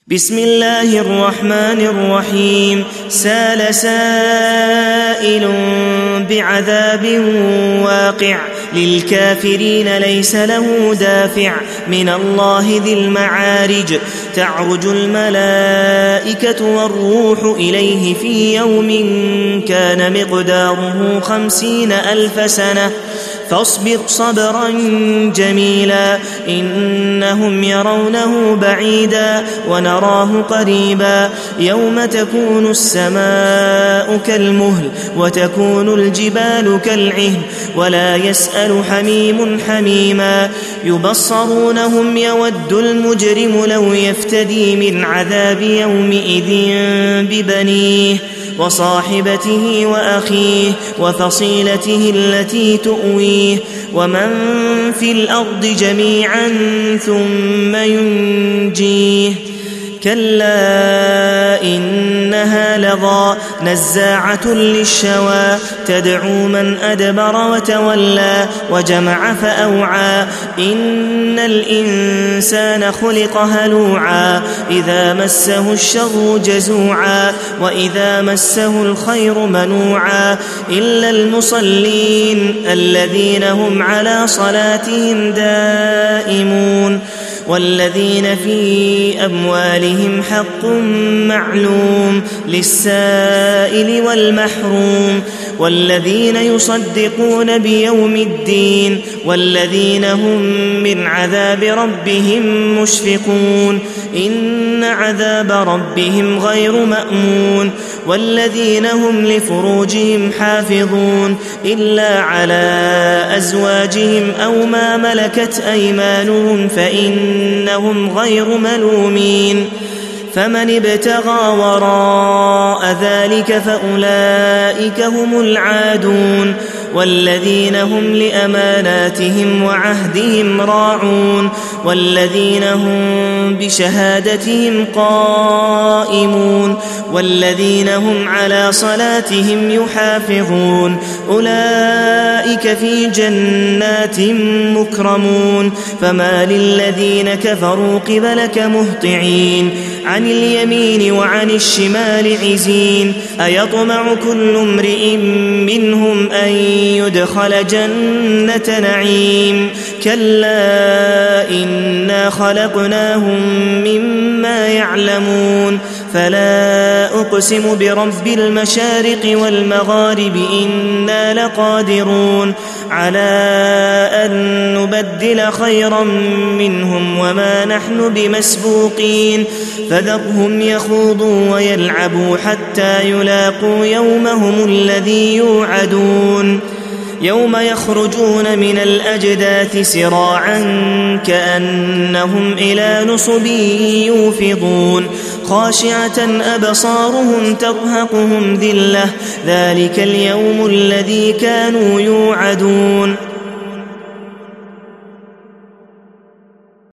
بسم الله الرحمن الرحيم. سال سائل بعذاب واقع للكافرين ليس له دافع من الله ذي المعارج. تعرج الملائكة والروح إليه في يوم كان مقداره 50,000 سنة فاصبر صبرا جميلا إنهم يرونه بعيدا ونراه قريبا يوم تكون السماء كالمهل وتكون الجبال كالعهن ولا يسأل حميم حميما يبصرونهم يود المجرم لو يفتدي من عذاب يومئذ ببنيه وصاحبته وأخيه وفصيلته التي تؤويه ومن في الأرض جميعا ثم ينجيه كلا إنها لظى نزاعة للشوى تدعو من أدبر وتولى وجمع فأوعى إن الإنسان خلق هلوعا إذا مسه الشر جزوعا وإذا مسه الخير منوعا إلا المصلين الذين هم على صلاتهم دائمون والذين في أموالهم حق معلوم للسائل والمحروم والذين يصدقون بيوم الدين والذين هم من عذاب ربهم مشفقون إن عذاب ربهم غير مأمون والذين هم لفروجهم حافظون إلا على أزواجهم أو ما ملكت أيمانهم فإنهم غير ملومين فمن ابتغى وراء ذلك فأولئك هم العادون والذين هم لأماناتهم وعهدهم راعون والذين هم بشهادتهم قائمون والذين هم على صلاتهم يحافظون أولئك في جنات مكرمون فما للذين كفروا قبلك مهطعين عن اليمين وعن الشمال عزين أيطمع كل امرئ منهم أن يدخل جنة نعيم كلا إنا خلقناهم مما يعلمون فلا أقسم برب المشارق والمغارب إنا لقادرون على أن نبدل خيرا منهم وما نحن بمسبوقين فذرهم يخوضوا ويلعبوا حتى يلاقوا يومهم الذي يوعدون يوم يخرجون من الأجداث سراعا كأنهم إلى نصب يوفضون خاشعة أبصارهم ترهقهم ذلة ذلك اليوم الذي كانوا يوعدون